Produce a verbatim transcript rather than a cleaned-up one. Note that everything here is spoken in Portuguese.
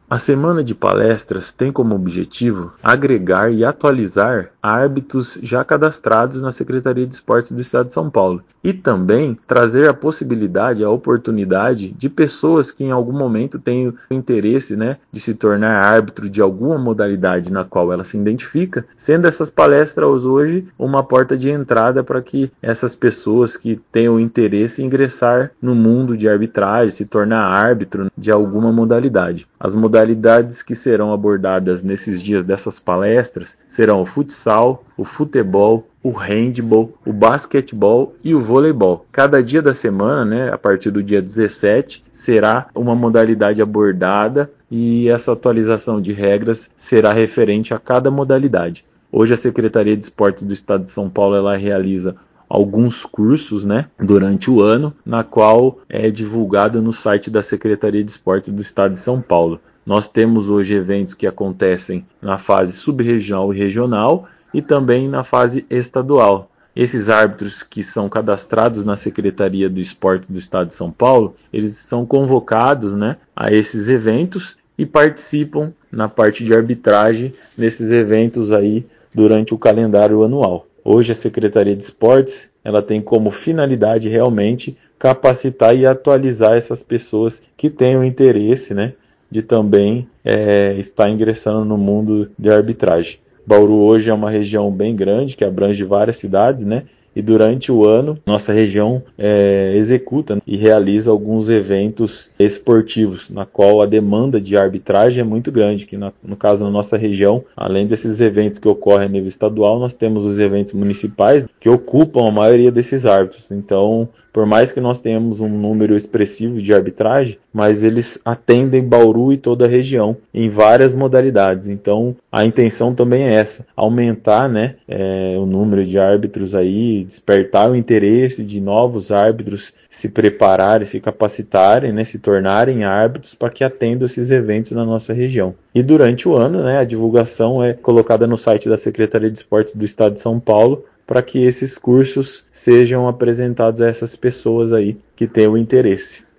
A semana de palestras tem como objetivo agregar e atualizar árbitros já cadastrados na Secretaria de Esportes do Estado de São Paulo e também trazer a possibilidade, a oportunidade de pessoas que em algum momento tenham interesse, né, de se tornar árbitro de alguma modalidade na qual ela se identifica, sendo essas palestras hoje uma porta de entrada para que essas pessoas que tenham interesse em ingressar no mundo de arbitragem, se tornar árbitro de alguma modalidade. As modalidades que serão abordadas nesses dias dessas palestras serão o futsal, o futebol, o handball, o basquetebol e o voleibol. Cada dia da semana, né, a partir do dia dezessete, será uma modalidade abordada e essa atualização de regras será referente a cada modalidade. Hoje a Secretaria de Esportes do Estado de São Paulo ela realiza alguns cursos, né, durante o ano, na qual é divulgado no site da Secretaria de Esportes do Estado de São Paulo. Nós temos hoje eventos que acontecem na fase subregional e regional e também na fase estadual. Esses árbitros que são cadastrados na Secretaria do Esporte do Estado de São Paulo, eles são convocados, né, a esses eventos e participam na parte de arbitragem nesses eventos aí durante o calendário anual. Hoje a Secretaria de Esportes ela tem como finalidade realmente capacitar e atualizar essas pessoas que tenham interesse, né, de também é, estar ingressando no mundo de arbitragem. Bauru hoje é uma região bem grande que abrange várias cidades, né? E durante o ano, nossa região é, executa e realiza alguns eventos esportivos, na qual a demanda de arbitragem é muito grande, que na, no caso na nossa região, além desses eventos que ocorrem a nível estadual, nós temos os eventos municipais que ocupam a maioria desses árbitros. Então, por mais que nós tenhamos um número expressivo de arbitragem, mas eles atendem Bauru e toda a região em várias modalidades. Então, a intenção também é essa, aumentar, né, é, o número de árbitros aí, despertar o interesse de novos árbitros se prepararem, se capacitarem, né, se tornarem árbitros para que atendam esses eventos na nossa região. E durante o ano, né, a divulgação é colocada no site da Secretaria de Esportes do Estado de São Paulo para que esses cursos sejam apresentados a essas pessoas aí que têm o interesse.